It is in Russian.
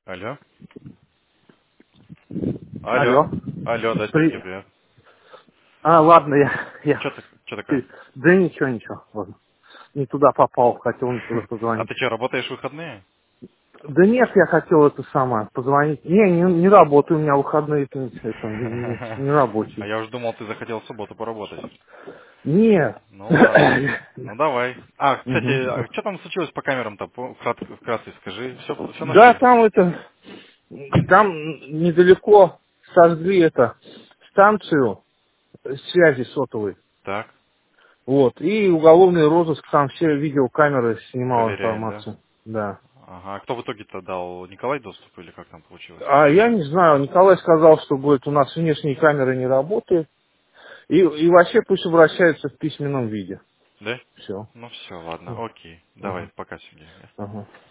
Алло. Алло. Алло. Алло, да, Сергей, При... привет. Ладно, я... Что такое? Да ничего, ладно. Не туда попал, хотел не туда А позвонить. ты что, работаешь в выходные? Да нет, я хотел это самое, позвонить. Не работаю, у меня выходные, это не А рабочий. я уже думал, ты захотел в субботу поработать. Нет. Ну ладно. Ну давай. А, кстати, Мгм. что там случилось по камерам-то? Вкратце скажи. Все Да, нашли? там там недалеко сожгли станцию связи сотовой. Так, Вот, и уголовный розыск, там все видеокамеры снимал проверяет, да? информацию. Да. Ага. А кто в итоге-то дал? Николай доступ или как там получилось? А я не знаю, Николай сказал, что, говорит, у нас внешние камеры не работают, и вообще пусть обращаются в письменном виде. Да? Все. Ну все, ладно, окей. Давай, Ага. пока, Сергей. Ага.